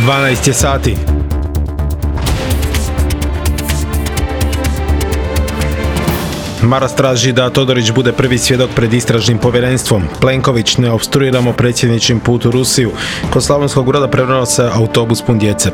12 je sati. Maras traži da Todorić bude prvi svjedok pred istražnim povjerenstvom. Plenković: ne opstruiramo predsjedničin put u Rusiju. Kod Slavonskog Broda prevrnuo se autobus pun djece.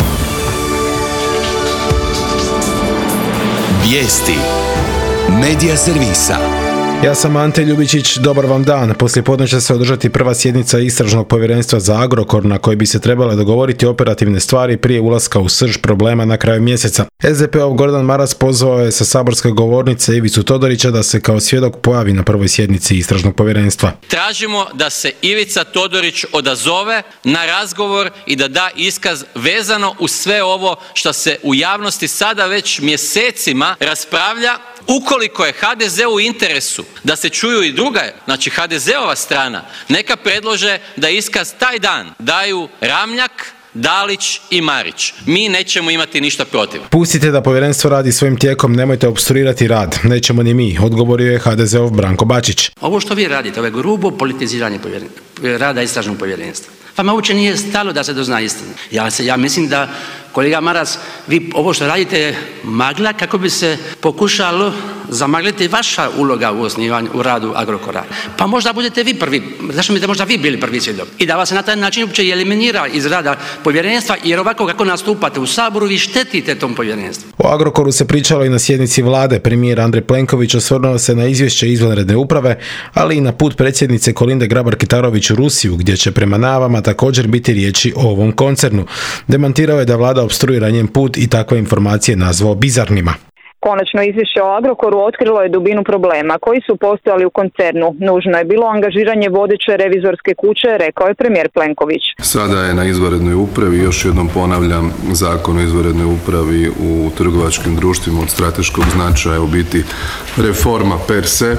Vijesti Medija servisa. Ja sam Ante Ljubičić, dobar vam dan. Poslijepodne će se održati prva sjednica Istražnog povjerenstva za Agrokor na kojoj bi se trebale dogovoriti operativne stvari prije ulaska u srž problema na kraju mjeseca. SDP-ov Gordan Maras pozvao je sa saborske govornice Ivicu Todorića da se kao svjedok pojavi na prvoj sjednici Istražnog povjerenstva. Tražimo da se Ivica Todorić odazove na razgovor i da da iskaz vezano uz sve ovo što se u javnosti sada već mjesecima raspravlja. Ukoliko je HDZ-u u interesu da se čuju i druga, znači HDZ-ova strana, neka predlože da iskaz taj dan daju Ramljak, Dalić i Marić. Mi nećemo imati ništa protiv. Pustite da povjerenstvo radi svojim tijekom, nemojte opstruirati rad. Nećemo ni mi, odgovorio je HDZ-ov Branko Bačić. Ovo što vi radite, ovo je grubo politiziranje rada Istražnog povjerenstva. Vama uopće nije stalo da se dozna istina. Ja mislim da, kolega Maras, vi ovo što radite je magla kako bi se pokušalo zamagliti vaša uloga u radu Agrokora. Pa možda budete vi prvi, zašto biste možda vi bili prvi svjedok? I da vas se na taj način uopće eliminira iz rada povjerenstva, jer ovako kako nastupate u Saboru vi štetite tom povjerenstvu. O Agrokoru se pričalo i na sjednici vlade. Premijer Andrej Plenković osvrnuo se na izvješće izvanredne uprave, ali i na put predsjednice Kolinde Grabar-Kitarović u Rusiju, gdje će prema najavama također biti riječi o ovom koncernu. Demantirao je da vlada opstruira njen put i takve informacije nazvao bizarnima. Konačno izvješće o Agrokoru otkrilo je dubinu problema koji su postojali u koncernu. Nužno je bilo angažiranje vodeće revizorske kuće, rekao je premijer Plenković. Sada je na izvanrednoj upravi, još jednom ponavljam, Zakon o izvanrednoj upravi u trgovačkim društvima od strateškog značaja u biti reforma per se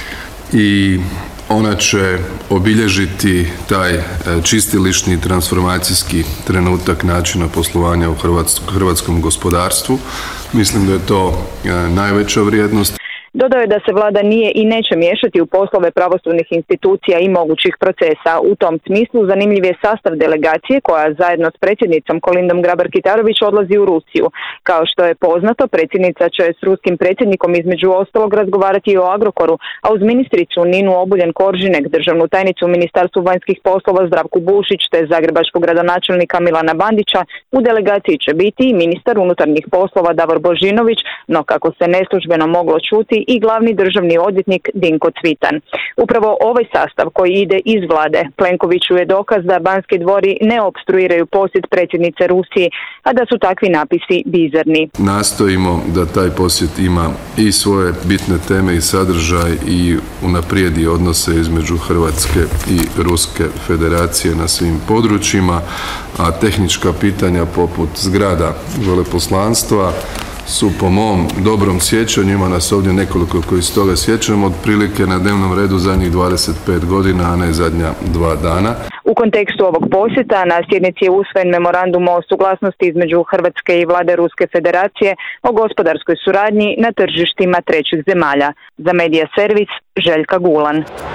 i ona će obilježiti taj čistilišni transformacijski trenutak načina poslovanja u hrvatskom gospodarstvu. Mislim da je to najveća vrijednost. Dodao je da se vlada nije i neće miješati u poslove pravosudnih institucija i mogućih procesa. U tom smislu zanimljiv je sastav delegacije koja zajedno s predsjednicom Kolindom Grabar-Kitarović odlazi u Rusiju. Kao što je poznato, predsjednica će s ruskim predsjednikom između ostalog razgovarati i o Agrokoru, a uz ministricu Ninu Obuljen-Koržinek, državnu tajnicu u Ministarstvu vanjskih poslova Zdravku Bušić te zagrebačkog gradonačelnika Milana Bandića, u delegaciji će biti i ministar unutarnjih poslova Davor Božinović, no kako se neslužbeno moglo čuti, i glavni državni odvjetnik Dinko Cvitan. Upravo ovaj sastav koji ide iz vlade Plenkoviću je dokaz da Banski dvori ne opstruiraju posjet predsjednice Rusije, a da su takvi napisi bizarni. Nastojimo da taj posjet ima i svoje bitne teme i sadržaj i unaprijedi odnose između Hrvatske i Ruske federacije na svim područjima, a tehnička pitanja poput zgrada veleposlanstva su po mom dobrom sjećanju, ima nas ovdje nekoliko koji se toga sjećamo, otprilike na dnevnom redu zadnjih 25 godina, a ne zadnja 2 dana. U kontekstu ovog posjeta na sjednici je usvojen memorandum o suglasnosti između Hrvatske i vlade Ruske federacije o gospodarskoj suradnji na tržištima trećih zemalja. Za Medija servis, Željka Gulan.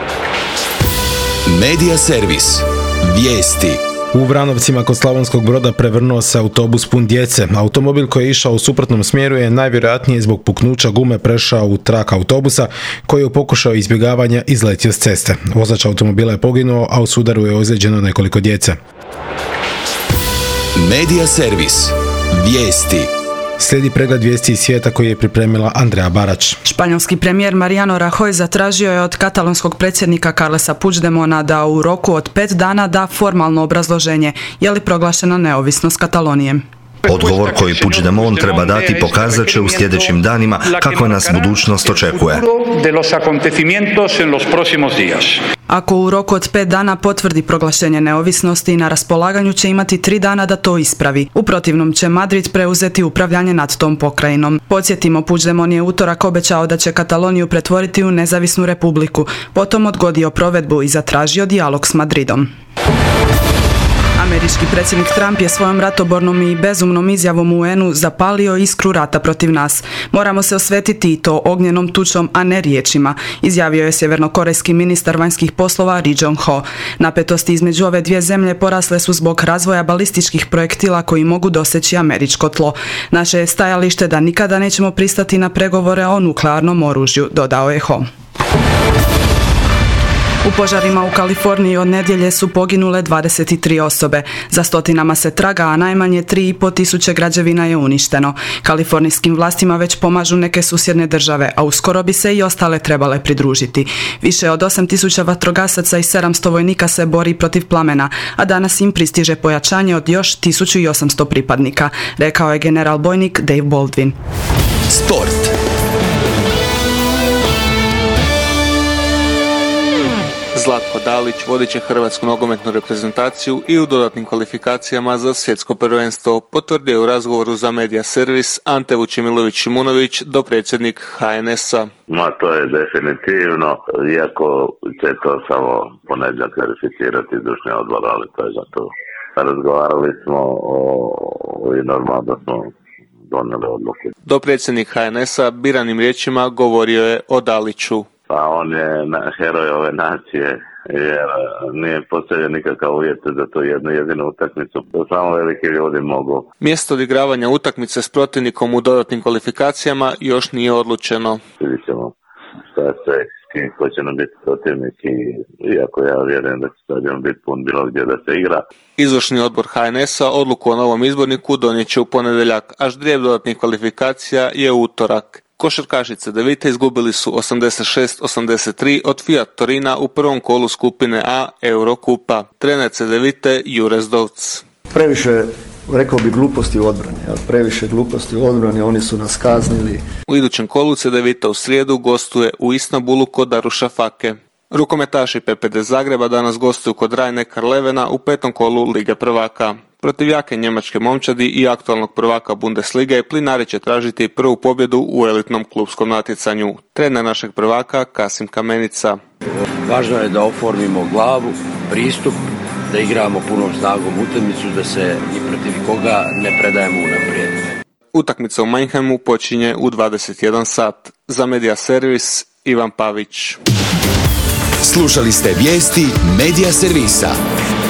Medija servis. Vijesti. U Vranovcima kod Slavonskog Broda prevrnuo se autobus pun djece. Automobil koji je išao u suprotnom smjeru je najvjerojatnije zbog puknuća gume prešao u trak autobusa koji je u pokušaju izbjegavanja izletio s ceste. Vozač automobila je poginuo, a u sudaru je ozlijeđeno nekoliko djece. Medija servis. Vijesti. Slijedi pregled vijesti iz svijeta koji je pripremila Andrea Barać. Španjolski premijer Mariano Rajoy zatražio je od katalonskog predsjednika Carlesa Puigdemona da u roku od 5 dana da formalno obrazloženje je li proglašena neovisnost Katalonije. Odgovor koji Puigdemont treba dati pokazat će u sljedećim danima kako nas budućnost očekuje. Ako u roku od 5 dana potvrdi proglašenje neovisnosti, na raspolaganju će imati 3 dana da to ispravi. U protivnom će Madrid preuzeti upravljanje nad tom pokrajinom. Podsjetimo, Puigdemont je utorak obećao da će Kataloniju pretvoriti u nezavisnu republiku, potom odgodio provedbu i zatražio dijalog s Madridom. Američki predsjednik Trump je svojom ratobornom i bezumnom izjavom u UN-u zapalio iskru rata protiv nas. Moramo se osvetiti i to ognjenom tučom, a ne riječima, izjavio je sjevernokorejski ministar vanjskih poslova Ri Jong-ho. Napetosti između ove dvije zemlje porasle su zbog razvoja balističkih projektila koji mogu doseći američko tlo. Naše je stajalište da nikada nećemo pristati na pregovore o nuklearnom oružju, dodao je Ho. U požarima u Kaliforniji od nedjelje su poginule 23 osobe. Za stotinama se traga, a najmanje 3,5 tisuće građevina je uništeno. Kalifornijskim vlastima već pomažu neke susjedne države, a uskoro bi se i ostale trebale pridružiti. Više od 8 tisuća vatrogasaca i 700 vojnika se bori protiv plamena, a danas im pristiže pojačanje od još 1800 pripadnika, rekao je general bojnik Dave Baldwin. Sport. Zlatko Dalić vodit će hrvatsku nogometnu reprezentaciju i u dodatnim kvalifikacijama za svjetsko prvenstvo, potvrdio u razgovoru za Media Servis Ante Vučemilović-Šimunović, dopredsjednik HNS-a. To je definitivno, iako će to samo ponedjeljak verificirati izvršni odbor, ali to je gotovo. Razgovarali smo i normalno da smo donijeli odluke. Dopredsjednik HNS-a biranim riječima govorio je o Daliću. Pa on je heroj ove nacije, jer nije postavio nikakav uvjet za to jednu jedinu utakmicu. To samo veliki ljudi mogu. Mjesto odigravanja utakmice s protivnikom u dodatnim kvalifikacijama još nije odlučeno. Vidjet ćemo šta se, ko će nam biti protivnik i iako ja vjerujem da će stadion biti pun bilo gdje da se igra. Izvršni odbor HNS-a odluku o novom izborniku donijet će u ponedjeljak, a ždrijeb dodatnih kvalifikacija je u utorak. Košarkašice Cedevite izgubili su 86-83 od Fiat Torina u prvom kolu skupine A Eurokupa. Trener Cedevite Jure Zdovc. Previše, rekao bi, gluposti u odbrani. Previše gluposti u odbrani, oni su nas kaznili. U idućem kolu Cedevita u srijedu gostuje u Istanbulu kod Darušafake. Rukometaši PPD Zagreba danas gostuju kod Rhein-Neckar Levena u petom kolu Lige prvaka. Protiv jake njemačke momčadi i aktualnog prvaka Bundeslige Plinari će tražiti prvu pobjedu u elitnom klupskom natjecanju. Trener našeg prvaka Kasim Kamenica. Važno je da oformimo glavu, pristup, da igramo punom snagom utakmicu, da se ni protiv koga ne predajemo unaprijed. Utakmica u Mannheimu počinje u 21 sat. Za Media Servis Ivan Pavić. Slušali ste vijesti Media Servisa.